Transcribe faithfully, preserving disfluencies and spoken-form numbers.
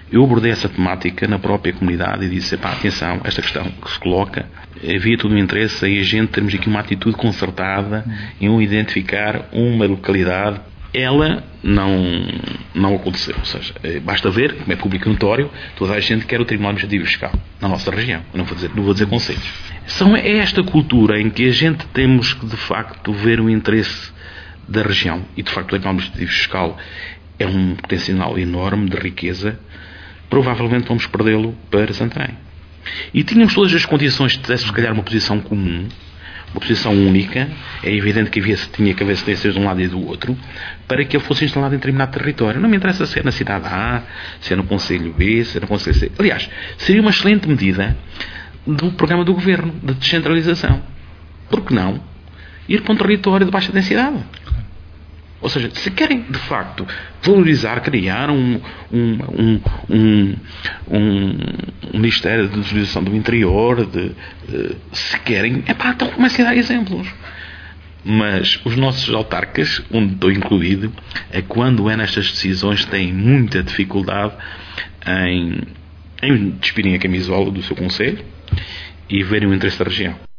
Eu abordei essa temática na própria comunidade e disse, pá, atenção, esta questão que se coloca, havia todo um interesse em a gente termos aqui uma atitude concertada em identificar uma localidade. Ela não, não aconteceu, ou seja, basta ver, como é público e notório, toda a gente quer o Tribunal Administrativo Fiscal na nossa região, eu não vou dizer, não vou dizer conselhos. São, é esta cultura em que a gente temos que, de facto, ver o interesse da região, e de facto o Tribunal Administrativo Fiscal é um potencial enorme de riqueza, provavelmente vamos perdê-lo para Santarém. E tínhamos todas as condições de ter, se calhar, uma posição comum, uma posição única, é evidente que havia, tinha que haver cedências de um lado e do outro, para que ele fosse instalado em determinado território. Não me interessa se é na cidade A, se é no Conselho B, se é no Conselho C. Aliás, seria uma excelente medida do programa do Governo, de descentralização. Por que não ir para um território de baixa densidade? Ou seja, se querem, de facto, valorizar, criar um, um, um, um, um, um Ministério de Desvalorização do Interior, de, de, se querem, é pá, então comecem a dar exemplos. Mas os nossos autarcas, onde estou incluído, é quando é nestas decisões têm muita dificuldade em, em despirem a camisola do seu conselho e verem o interesse da região.